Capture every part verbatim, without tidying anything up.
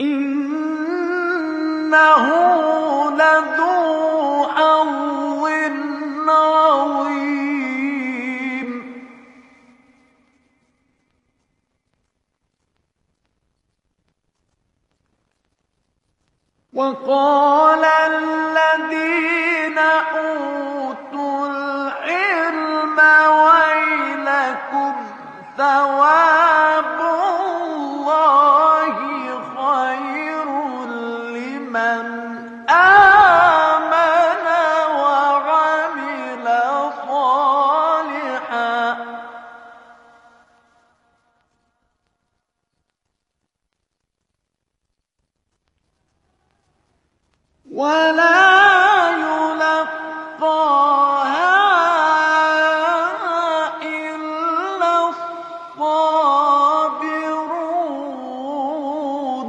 إِنَّهُ لَذُو حَظٍّ عَظِيمٍ. وَقَالَ الَّذِينَ أُوتُوا الْعِلْمَ وَيْلَكُمْ ثَوَابُ اللَّهِ خَيْرٌ لِّمَنْ آمَنَ وَعَمِلَ صَالِحًا وَلَا يُلَقَّاهَا إِلَّا الصَّابِرُونَ.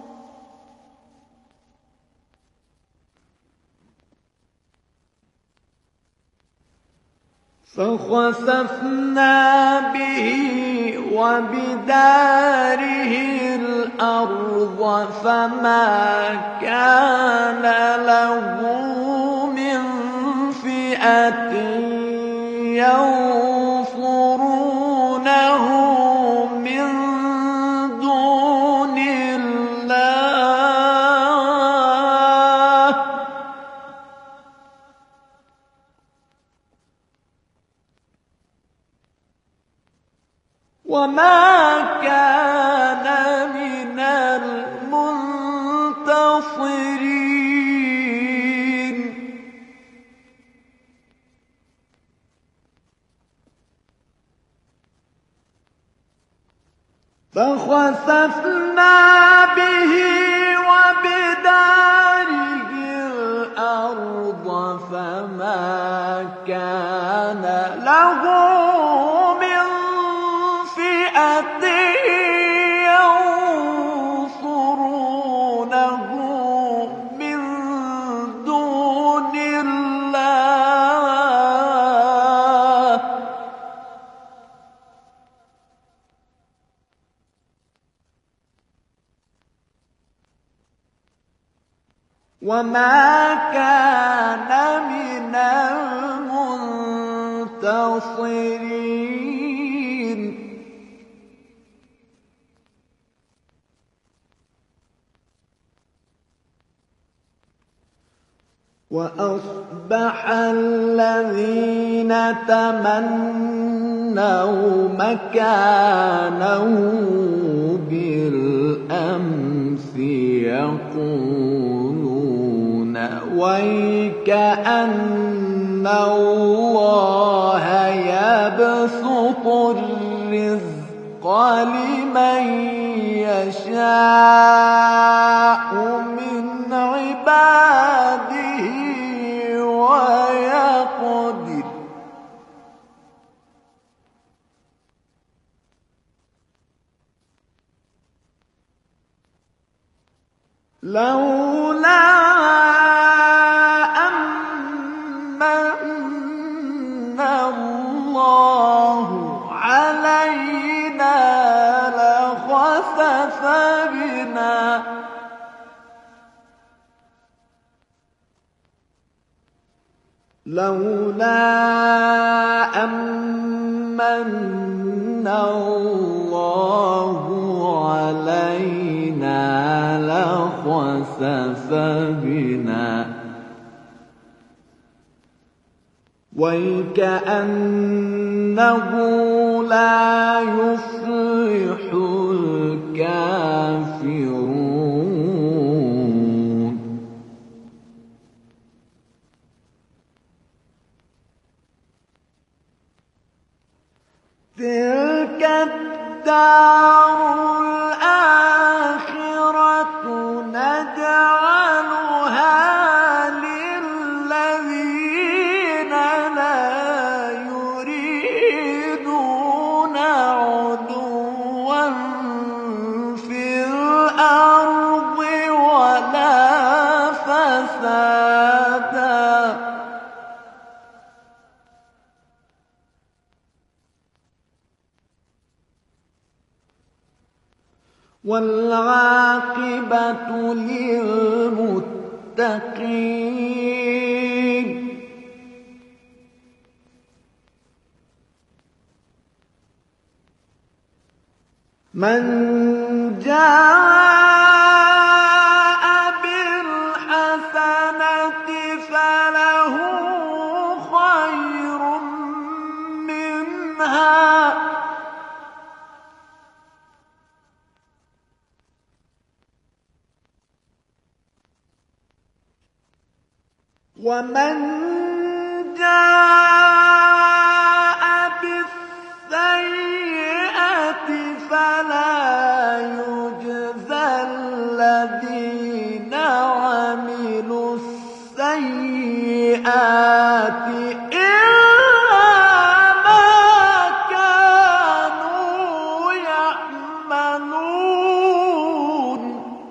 فَخَسَفْنَا بِهِ وَبِدَارِهِ الْأَرْضَ فَمَا كَانَ لَهُ مِنْ فِئَةٍ يَنصُرُونَهُ مِنْ دُونِ اللَّهِ وَمَا كَانَ مِنَ الْمُنتَصِرِينَ. فَخَسَفْنَا بِهِ وَبِدَارِهِ الْأَرْضَ فَمَا كَانَ لَهُ مِنْ فِئَةٍ يَنصُرُونَهُ مِنْ دُونِ اللَّهِ وَمَا كَانَ مِنَ الْمُنتَصِرِينَ. وَأَصْبَحَ الَّذِينَ تَمَنَّوْا مَكَانَهُ بِالْأَمْسِ يَقُولُونَ وَيْكَأَنَّ اللَّهَ يَبْسُطُ الرِّزْقَ لِمَن يَشَاءُ مِنْ عِبَادِهِ وَيَقْدِرُ لَوْلَا أَمَّنَّ اللَّهُ عَلَيْنَا لَخَسَفَ بِنَا لولا أمن الله علينا لخسف بنا وكأنه لا يفلح الكافرون. تلك الدار الآخرة نجعلها للذين لا يريدون عدوا في الأرض ولا فسادا والعاقبة للمتقين. من جاء بالحسنة فله خير منها ومن جاء بالسيئة فلا يجزى الذين عملوا السيئات إلا ما كانوا يعملون.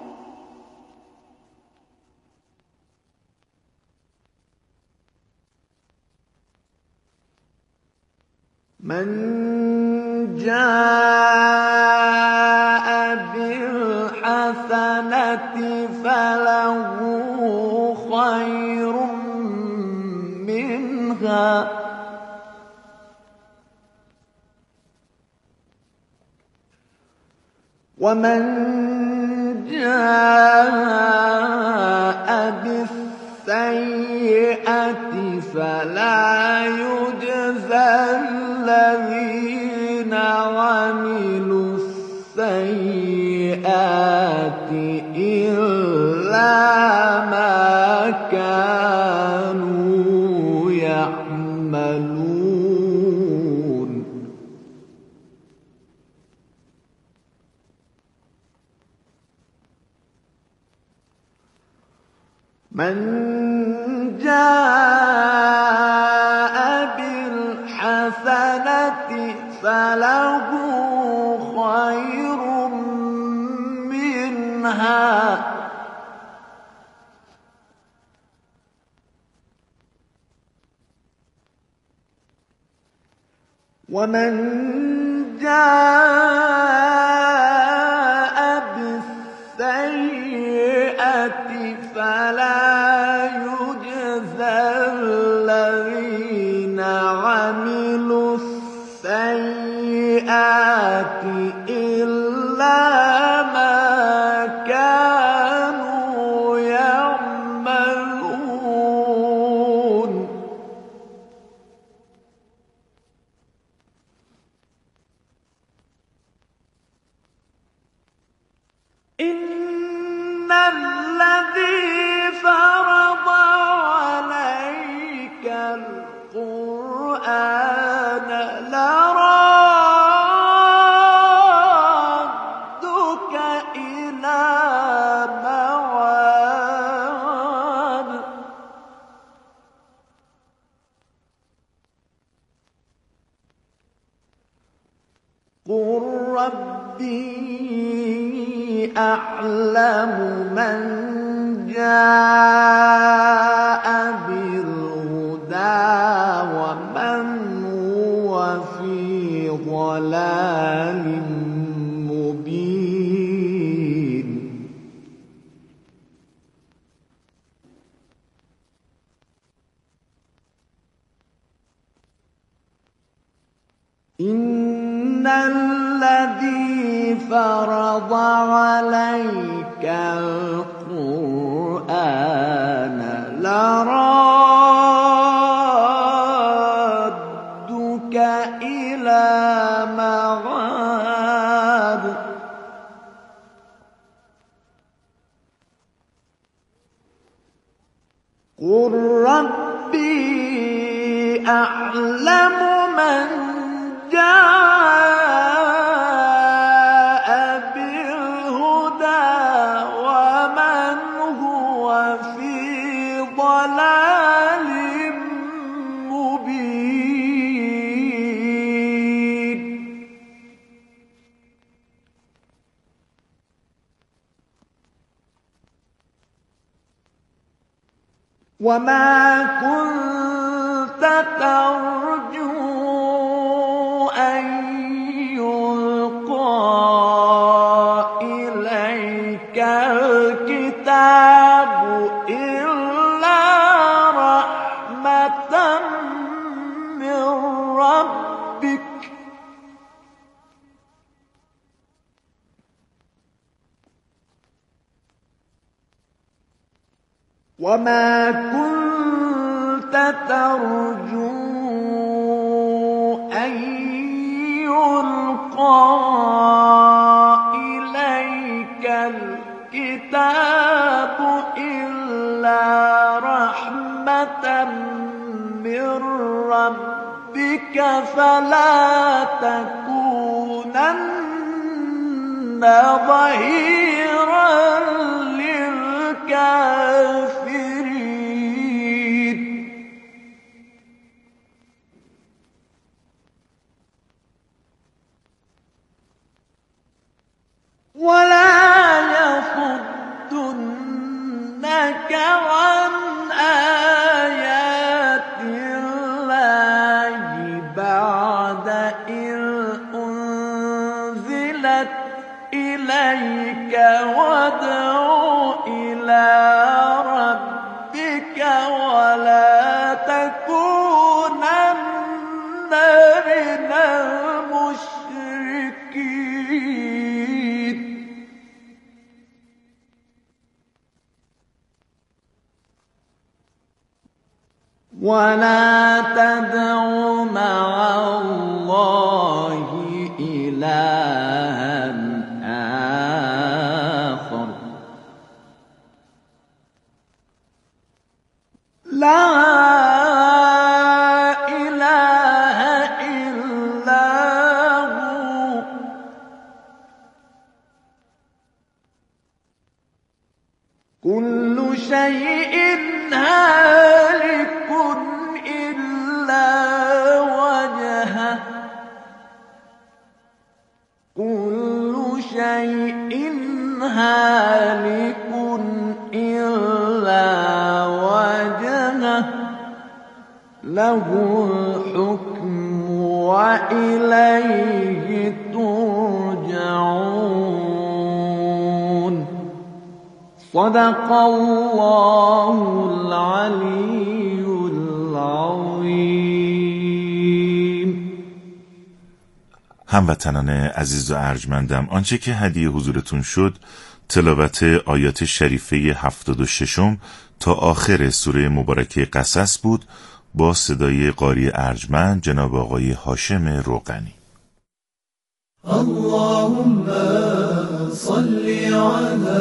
من جاء بالحسنة فله خير منها ومن جاء بالسيئة فلا يجزى الذين عملوا السيئات إلا ما كانوا يعملون. من جاء بالحسنة فله خير منها ومن جاء بالسيئة فلا يجزى الذين عملوا السيئات إلا ما كانوا يعملون. إن الذي فرض عليك القرآن لرادك إلى معاد قل ربي أعلم من جاء بالهدى ومن هو في ضلال مبين. إن الذي فرض عليك القرآن لرادك إلى معاد قل ربي أعلم من جاء بالهدى ومن هو في ضلال مبين. وما كنت ترجو أن يلقى وما كنت ترجو أن يلقى إليك الكتاب إلا رحمة من ربك فلا تكونن ظهيرا للكافرين ولا يصدنك عن آيات الله بعد إذ أنزلت إليك وادع إلى ربك ولا تكونن من المشركين ولا تدع مع الله إلها آخر لا إله إلا هو كل شيء هالك إلا وجهه كل شيء هالك إلا وجهه له الحكم وإليه ترجعون صدق الله العلي العظیم. هموطنان عزیز و ارجمندم، آنچه که هدیه حضورتون شد تلاوت آیات شریفه هفتاد و ششم تا آخر سوره مبارکه قصص بود با صدای قاری ارجمند جناب آقای هاشم روغنی. اللهم صل على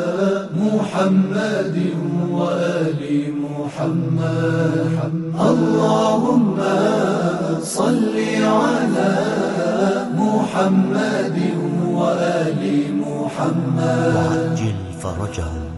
محمد و آل محمد اللهم صل على محمد و آل محمد وعجل فرجهم.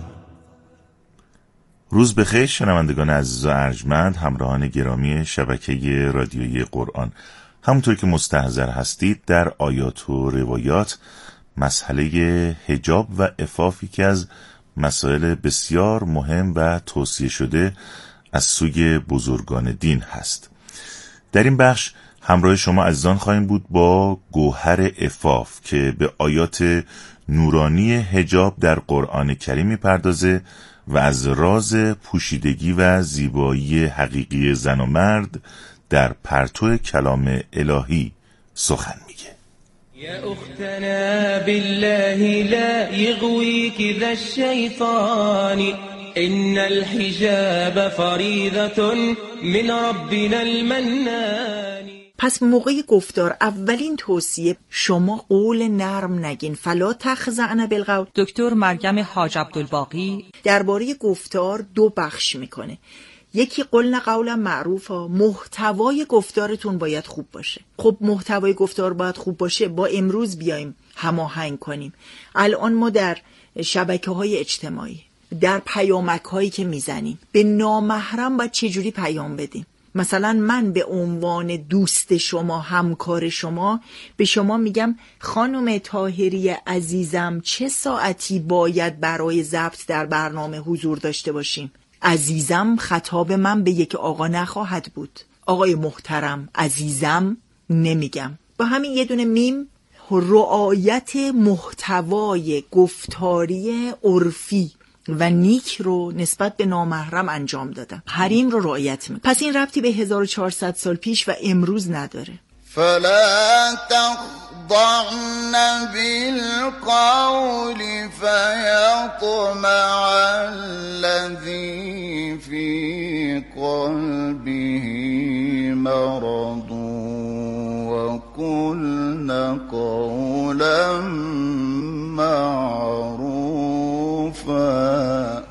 روز بخیر شنوندگان عزیز و ارجمند، همراهان گرامی شبکه رادیویی قرآن. همونطور که مستحضر هستید در آیات و روایات مسئله حجاب و عفاف یکی از مسائل بسیار مهم و توصیه شده از سوی بزرگان دین هست. در این بخش همراه شما عزیزان خواهیم بود با گوهر عفاف که به آیات نورانی حجاب در قرآن کریم میپردازه و از راز پوشیدگی و زیبایی حقیقی زن و مرد در پرتو کلام الهی سخن میگه. يا أختنا بالله لا يغويك ذا الشيطان إن الحجاب فريضة من ربنا المنان. پس موقع گفتار اولین توصیه شما قول نرم نگین، فلا تخضعن بالقول. دکتر مریم حاج عبدالباقی درباره گفتار دو بخش میکنه. یکی قلنا قولا معروفا، محتوای گفتارتون باید خوب باشه. خب محتوای گفتار باید خوب باشه، با امروز بیایم هماهنگ کنیم. الان ما در شبکه‌های اجتماعی، در پیامک‌هایی که میزنیم، به نامحرم باید چجوری پیام بدیم؟ مثلا من به عنوان دوست شما، همکار شما، به شما میگم خانم طاهری عزیزم چه ساعتی باید برای ضبط در برنامه حضور داشته باشیم؟ عزیزم خطاب من به یک آقا نخواهد بود. آقای محترم عزیزم نمیگم. با همین یه دونه میم رعایت محتوای گفتاری عرفی و نیک رو نسبت به نامحرم انجام دادم. حریم رو رعایت میکنم. پس این ربطی به هزار و چهارصد سال پیش و امروز نداره. فلا تخضعن تخضعن بالقول فيطمع الذي في قلبه مرض وقلن قولا معروفا.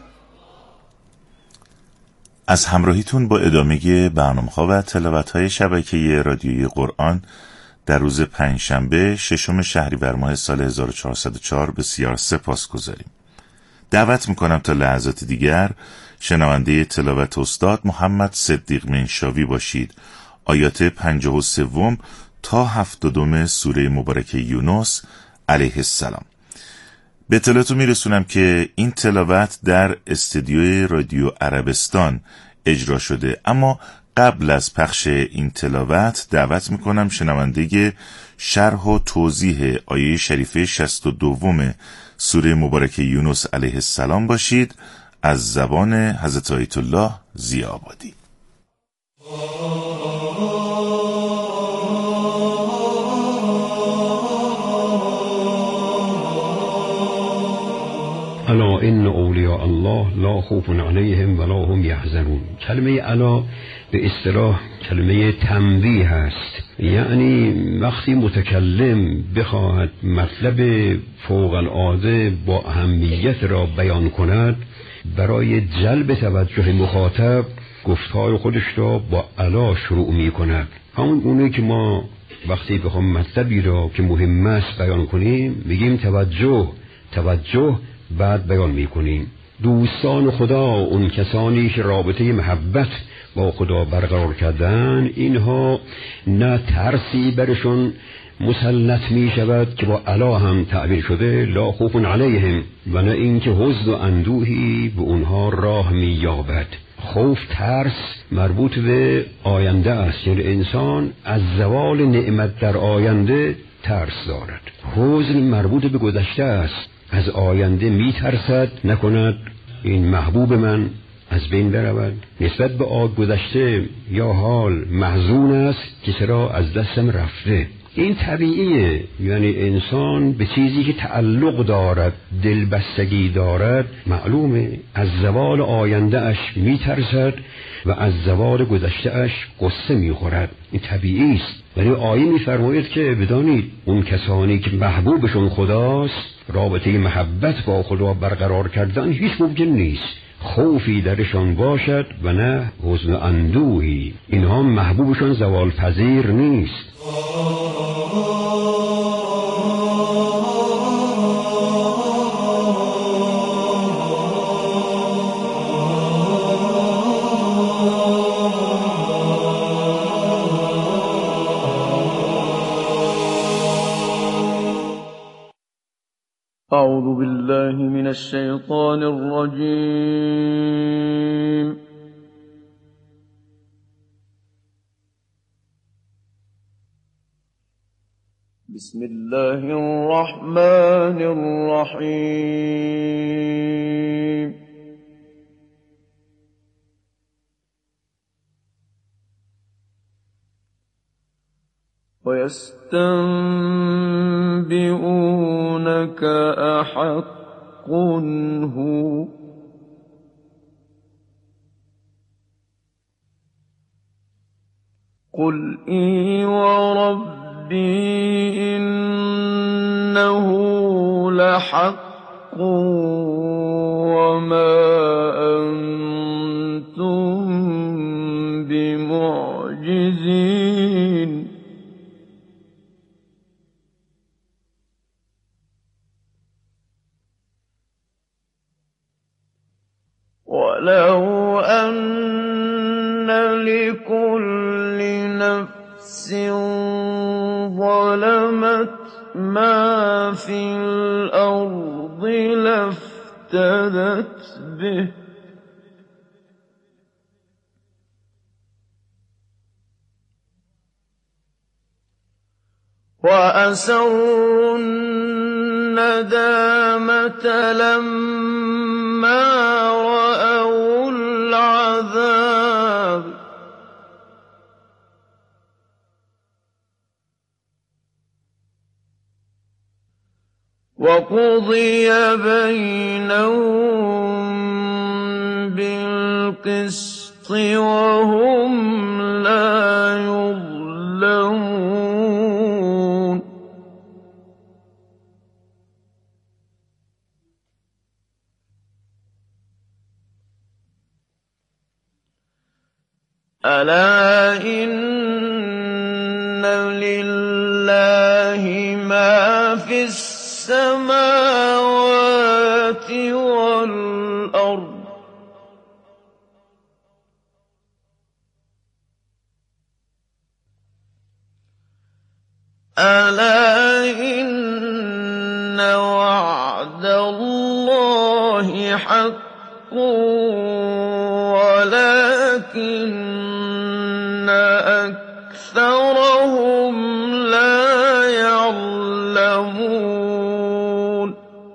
از همراهیتون با ادامه برنامه‌ها و تلاوت‌های شبکه رادیویی قرآن در روز پنجشنبه ششم شهریور ماه سال هزار و چهارصد و چهار بسیار سپاسگزاریم. دعوت میکنم تا لحظات دیگر شنونده تلاوت استاد محمد صدیق منشاوی باشید. آیات پنجاه و سوم تا هفتادم سوره مبارکه یونس علیه السلام. به اطلاعتون میرسونم که این تلاوت در استودیوی رادیو عربستان اجرا شده، اما قبل از پخش این تلاوت دعوت میکنم شنونده شرح و توضیح آیه شریفه شصت و دوم سوره مبارکه یونس علیه السلام باشید. از زبان حضرت آیت الله ضیاءآبادی. الا ان اولیاء الله لا خوف علیهم ولا هم یحزنون. کلمه الا به اصطلاح کلمه تنبیه هست، یعنی وقتی متکلم بخواهد مطلب فوق العاده با اهمیت را بیان کند، برای جلب توجه مخاطب گفتار خودش را با الا شروع می کند. همون اونه که ما وقتی بخوام مطلبی را که مهم است بیان کنیم میگیم توجه توجه، بعد بیان میکنیم. دوستان خدا، اون کسانی که رابطه محبت با خدا برقرار کردن، اینها نه ترسی برشون مسلط می شود که با الا هم تعبیر شده لا خوف علیهم، و نه اینکه حزن و اندوهی به اونها راه می یابد. خوف، ترس مربوط به آینده است، یعنی انسان از زوال نعمت در آینده ترس دارد. حزن مربوط به گذشته است، از آینده می ترسد نکند این محبوب من از بین برود. نسبت به آگ گذشته یا حال محزون است که چرا از دستم رفته. این طبیعیه، یعنی انسان به چیزی که تعلق دارد، دلبستگی دارد، معلومه از زوال آینده اش می ترسد و از زوال گذشته اش قصه می خورد. این طبیعی است. ولی آیه می فرماید که بدانید اون کسانی که محبوبشون خداست، رابطه محبت با خدا برقرار کردن هیچ ممکن نیست. خوفی درشان باشد و نه حزن و اندوهی. اینها محبوبشان زوال پذیر نیست. أعوذ بالله من الشيطان الرجيم. بسم الله الرحمن الرحيم. ويستنبئونك أحق هو قل إي وربي إنه لحق وما أنتم بمعجزين ولو أن لكل نفس ظلمت ما في الأرض لافتدت به وأسروا الندامة لما رأوا العذاب وقضي بينهم بالقسط وهم لا يظلمون ألا إن لله ما في السماوات والأرض ألا إن وعد الله حق ولكن أكثرهم لا يعلمون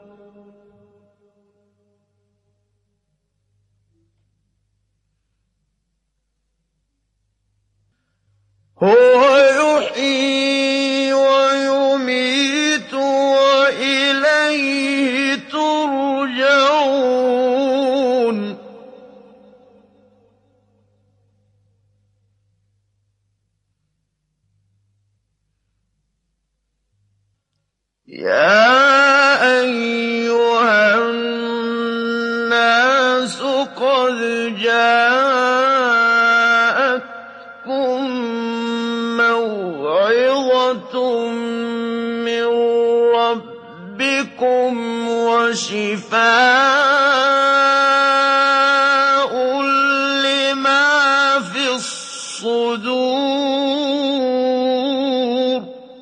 هو يحيي ويميت وإليه ترجعون يا أيها الناس قد جاءتكم موعظة من ربكم وشفاء لما في الصدور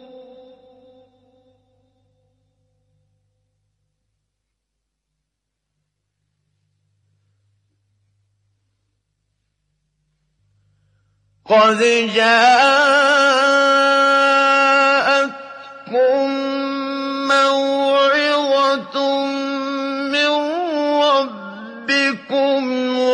قد جاءتكم موعظة من ربكم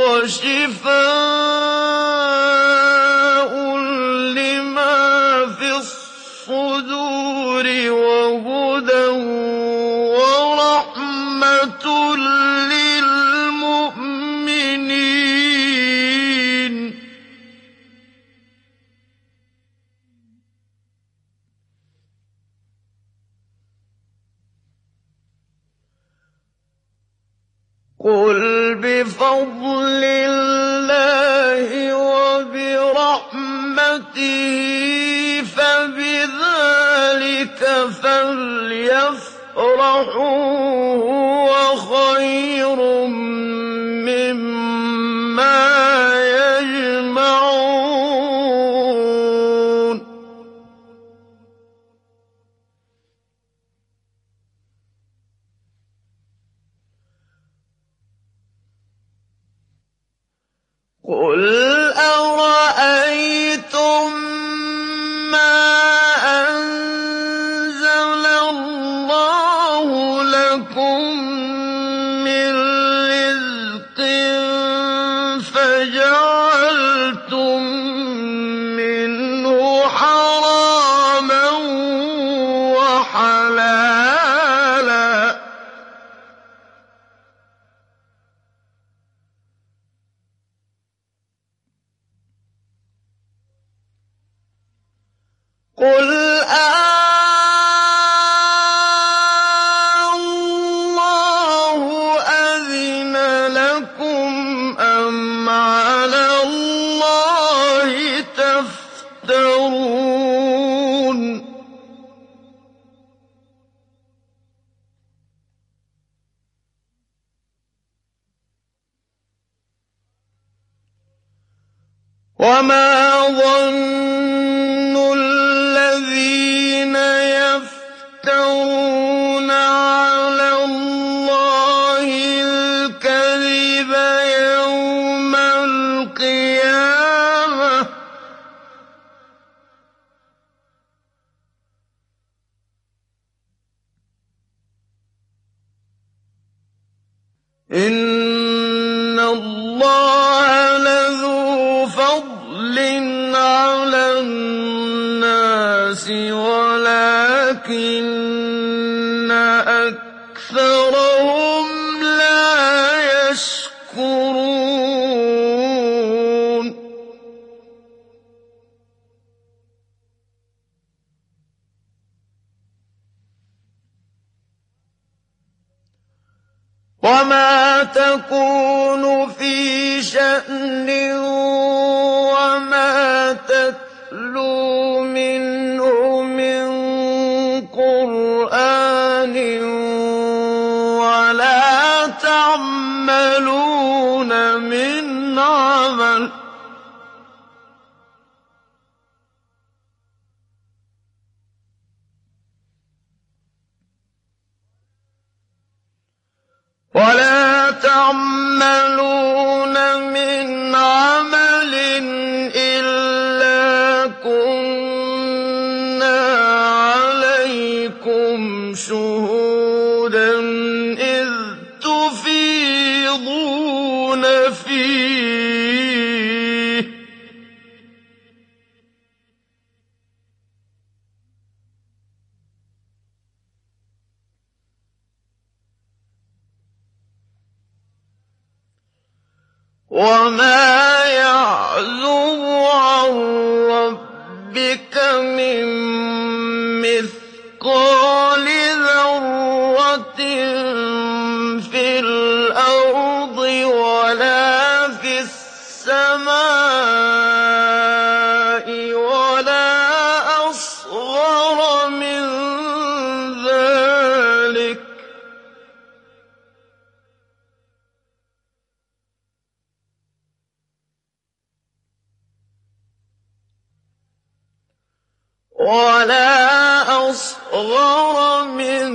وشفاء لما في الصدور وهدى ورحمة للمؤمنين قل بفضل الله وبرحمته فبذلك فليفرحوا هو خير مما يجمعون قل أرأيتم ما أنزل الله لكم من رزق فجعلتم منه حراما وحلالا قل الله أذن لكم أم على الله تفترون وما ظن الذين يفترون على الله الكذب يوم القيامة إن الله لذو فضل على الناس ولكن أكثر وما تكون في شأن وما تتلو منه من قرآن ولا تعملون من عمل ولا تعملون من عمل إلا كنا عليكم شهودا إذ تفيضون فيه وما يعزب عن ربك من مثقال ذرة في الأرض ولا في السماء ولا أصغر من ذلك ولا أصغر من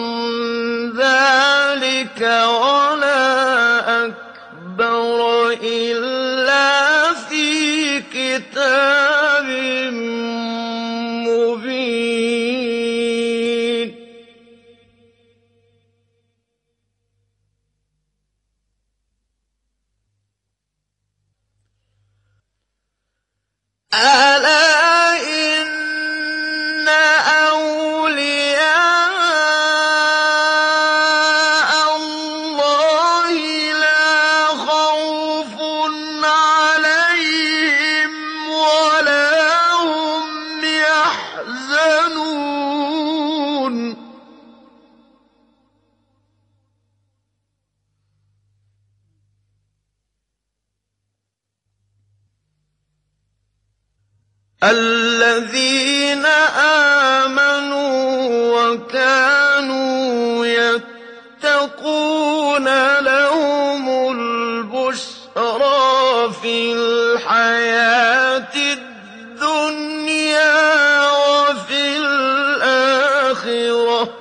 ذلك ولا أكبر إلا في كتاب مبين ألا الذين آمنوا وكانوا يتقون لهم البشرى في الحياة الدنيا وفي الآخرة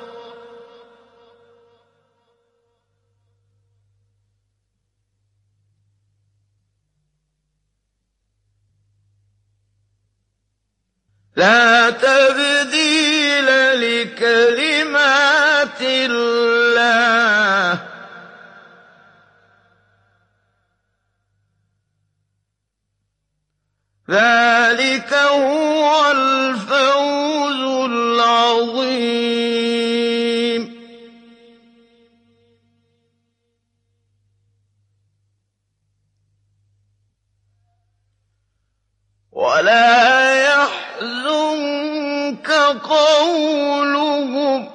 لا تبديل لكلمات الله ذلك هو الفوز العظيم ولا يحزنك قولهم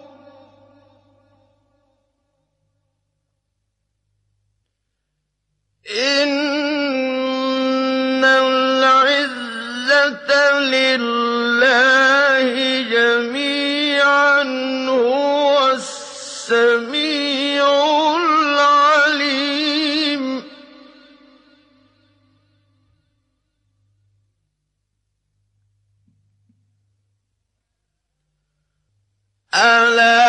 إن العزة لله جميعا هو السميع العليم ألا